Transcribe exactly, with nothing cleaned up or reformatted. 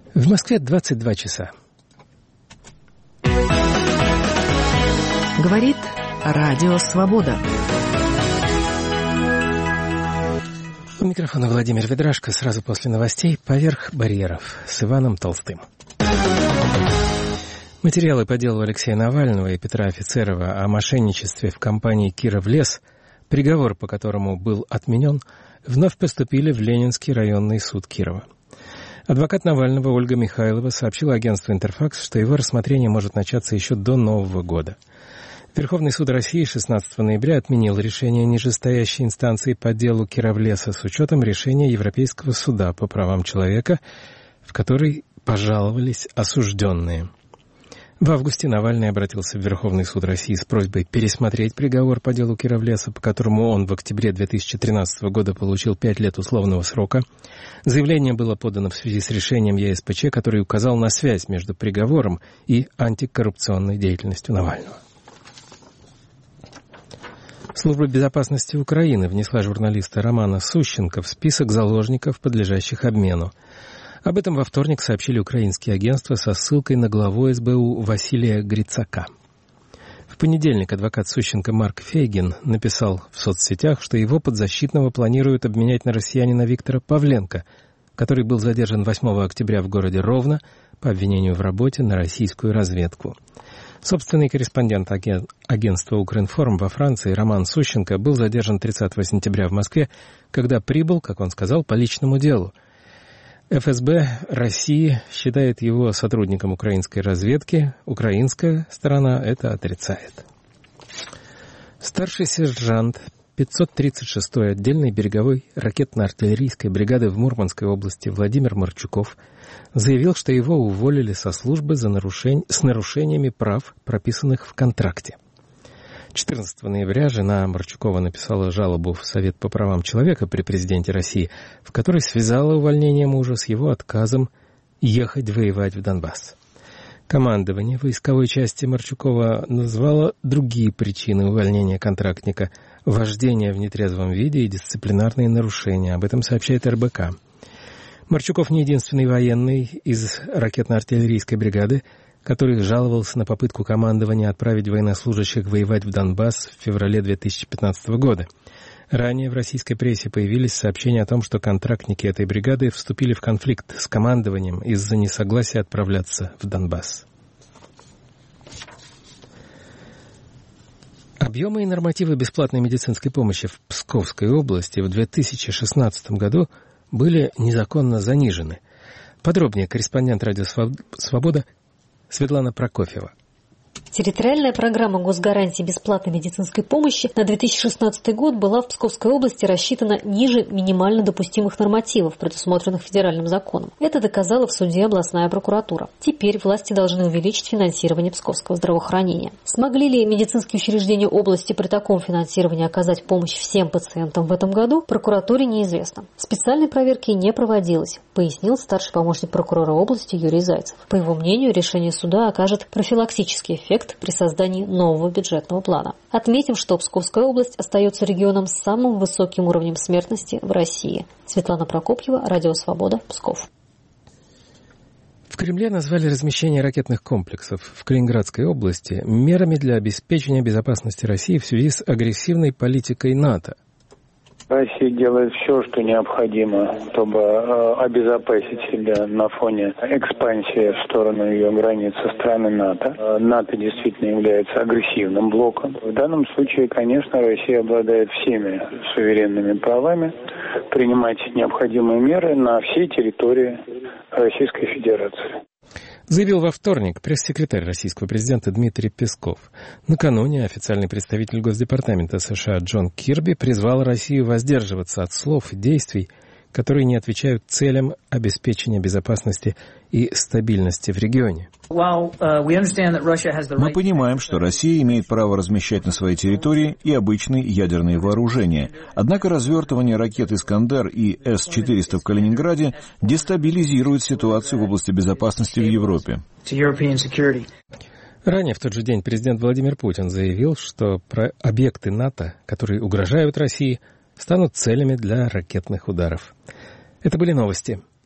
В Москве двадцать два часа. Говорит Радио Свобода. У микрофона Владимир Ведрашко. Сразу после новостей «Поверх барьеров» с Иваном Толстым. Материалы по делу Алексея Навального и Петра Офицерова о мошенничестве в компании «Кировлес», приговор по которому был отменен, вновь поступили в Ленинский районный суд Кирова. Адвокат Навального Ольга Михайлова сообщила агентству «Интерфакс», что его рассмотрение может начаться еще до Нового года. Верховный суд России шестнадцатого ноября отменил решение нижестоящей инстанции по делу Кировлеса с учетом решения Европейского суда по правам человека, в который пожаловались осужденные. В августе Навальный обратился в Верховный суд России с просьбой пересмотреть приговор по делу Кировлеса, по которому он в октябре две тысячи тринадцатого года получил пять лет условного срока. Заявление было подано в связи с решением ЕСПЧ, который указал на связь между приговором и антикоррупционной деятельностью Навального. Служба безопасности Украины внесла журналиста Романа Сущенко в список заложников, подлежащих обмену. Об этом во вторник сообщили украинские агентства со ссылкой на главу эс бэ у Василия Грицака. В понедельник адвокат Сущенко Марк Фейгин написал в соцсетях, что его подзащитного планируют обменять на россиянина Виктора Павленко, который был задержан восьмого октября в городе Ровно по обвинению в работе на российскую разведку. Собственный корреспондент агентства «Укринформ» во Франции Роман Сущенко был задержан тридцатого сентября в Москве, когда прибыл, как он сказал, по личному делу. эф эс бэ России считает его сотрудником украинской разведки. Украинская сторона это отрицает. Старший сержант пятьсот тридцать шестой отдельной береговой ракетно-артиллерийской бригады в Мурманской области Владимир Марчуков заявил, что его уволили со службы за нарушень... с нарушениями прав, прописанных в контракте. четырнадцатого ноября жена Марчукова написала жалобу в Совет по правам человека при президенте России, в которой связала увольнение мужа с его отказом ехать воевать в Донбасс. Командование войсковой части Марчукова назвало другие причины увольнения контрактника – вождение в нетрезвом виде и дисциплинарные нарушения. Об этом сообщает эр бэ ка. Марчуков не единственный военный из ракетно-артиллерийской бригады, который жаловался на попытку командования отправить военнослужащих воевать в Донбасс в феврале две тысячи пятнадцатого года. Ранее в российской прессе появились сообщения о том, что контрактники этой бригады вступили в конфликт с командованием из-за несогласия отправляться в Донбасс. Объемы и нормативы бесплатной медицинской помощи в Псковской области в две тысячи шестнадцатом году были незаконно занижены. Подробнее корреспондент «Радио Свобода» Светлана Прокофьева. Территориальная программа госгарантии бесплатной медицинской помощи на две тысячи шестнадцатый год была в Псковской области рассчитана ниже минимально допустимых нормативов, предусмотренных федеральным законом. Это доказала в суде областная прокуратура. Теперь власти должны увеличить финансирование псковского здравоохранения. Смогли ли медицинские учреждения области при таком финансировании оказать помощь всем пациентам в этом году, прокуратуре неизвестно. Специальной проверки не проводилось, пояснил старший помощник прокурора области Юрий Зайцев. По его мнению, решение суда окажет профилактический эффект при создании нового бюджетного плана. Отметим, что Псковская область остается регионом с самым высоким уровнем смертности в России. Светлана Прокопьева, Радио Свобода, Псков. В Кремле назвали размещение ракетных комплексов в Калининградской области мерами для обеспечения безопасности России в связи с агрессивной политикой НАТО. Россия делает все, что необходимо, чтобы э, обезопасить себя на фоне экспансии в сторону ее границ со стороны НАТО. Э, НАТО действительно является агрессивным блоком. В данном случае, конечно, Россия обладает всеми суверенными правами принимать необходимые меры на всей территории Российской Федерации. Заявил во вторник пресс-секретарь российского президента Дмитрий Песков. Накануне официальный представитель Госдепартамента США Джон Кирби призвал Россию воздерживаться от слов и действий, которые не отвечают целям обеспечения безопасности и стабильности в регионе. Мы понимаем, что Россия имеет право размещать на своей территории и обычные ядерные вооружения. Однако развертывание ракет «Искандер» и эс четыреста в Калининграде дестабилизирует ситуацию в области безопасности в Европе. Ранее в тот же день президент Владимир Путин заявил, что про объекты НАТО, которые угрожают России, станут целями для ракетных ударов. Это были новости.